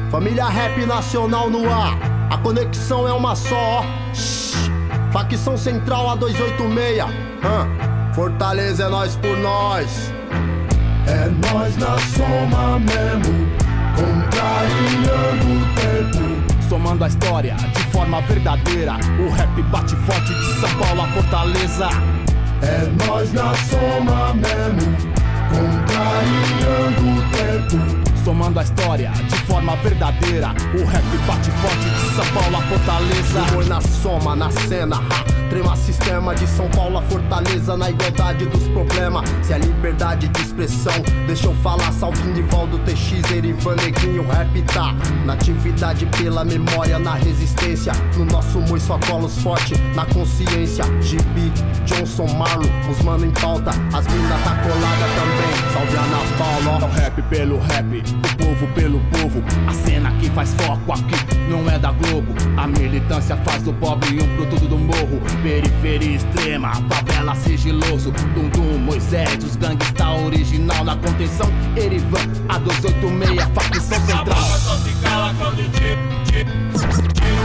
Família Rap Nacional no ar, a conexão é uma só. Facção Central A286. Fortaleza é nós por nós. É nós na soma mesmo, contrariando o tempo, somando a história de forma verdadeira. O rap bate forte de São Paulo a Fortaleza. É nós na soma mesmo, contrariando o tempo, somando a história de forma verdadeira. O rap bate forte de São Paulo a Fortaleza. Humor na soma, na cena, trema sistema de São Paulo a Fortaleza. Na igualdade dos problemas, se é liberdade de expressão, deixa eu falar. Salve Nivaldo, TX, Erivan, Neguinho. Rap tá na atividade pela memória, na resistência. No nosso humor só colos forte, na consciência. GB, Johnson, Marlon, os mano em pauta. As mina tá colada também, salve Ana Paula. É o rap pelo rap, o povo pelo povo. A cena que faz foco aqui não é da Globo. A militância faz do pobre um produto do morro. Periferia extrema, favela sigiloso. Dundum, Moisés, os gangsta original. Na contenção, Erivan, A286, facção central. A boca só se cala quando tiro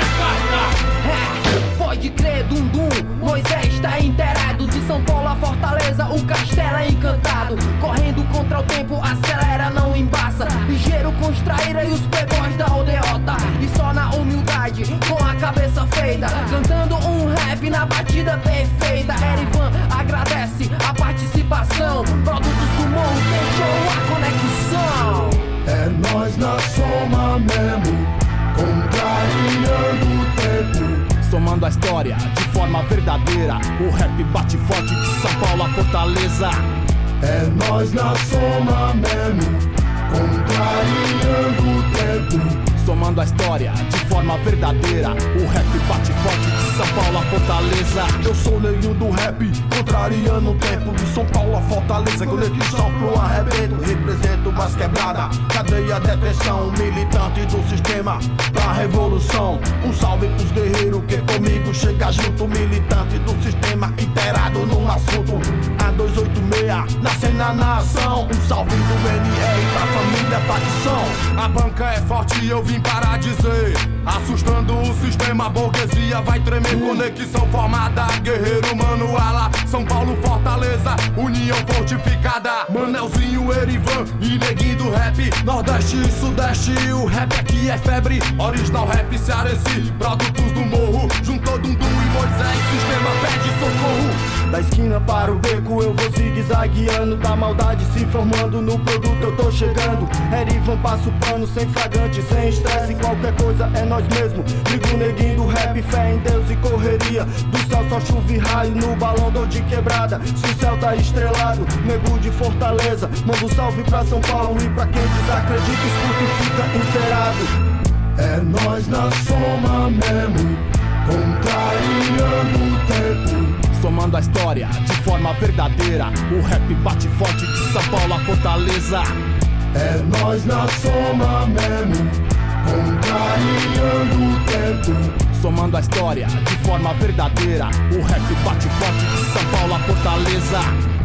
acerta. Pode crer, Dundum, Moisés tá inteirado. De São Paulo a Fortaleza, o castelo é encantado. Correndo contra o tempo, acelera, não embaça. Ligeiro com os traíra e os playboys da aldeota. E só na humildade, com a cabeça feita, cantando um rap na batida perfeita. Erivan agradece a participação. Produtos do morro, fechou a conexão. é nós na soma mesmo, contrariando o tempo, somando a história de forma verdadeira. O rap bate forte de São Paulo a Fortaleza. é nós na soma mesmo, contrariando o tempo, somando a história de forma verdadeira. O rap bate forte de São Paulo a Fortaleza. Eu sou o neguinho do rap, contrariando o tempo. De São Paulo a Fortaleza, conexão pro arrebento. Represento mais quebrada, cadeia, detenção. Militante do sistema, pra revolução. Um salve pros guerreiros que comigo chega junto. Militante do sistema, inteirado num assunto. A286, na cena, na ação. Um salve do NR pra família, facção. A banca é forte e eu vim para dizer, assustando o sistema, a burguesia vai tremer. Conexão formada, guerreiro Manuala, São Paulo, Fortaleza, união fortificada. Manelzinho, Erivan e neguinho do rap, Nordeste e Sudeste, o rap aqui é febre. Original rap cearense, produtos do morro. Juntou Dundum e Moisés, sistema pede socorro. Da esquina para o beco eu vou zigue-zagueando. Da maldade se formando no produto eu tô chegando. Erivan passa o pano sem flagrante, sem estresse. Qualquer coisa é nós mesmo. Liga o neguinho do rap, fé em Deus e correria. Do céu só chuva e raio, no balão dor de quebrada. Se o céu tá estrelado, nego de Fortaleza. Manda um salve pra São Paulo e pra quem desacredita, escuta e fica inteirado. É nós na soma mesmo, contrariando o tempo, somando a história de forma verdadeira. O rap bate forte de São Paulo a Fortaleza. é nós na soma mesmo, contrariando o tempo, somando a história de forma verdadeira. O rap bate forte de São Paulo a Fortaleza.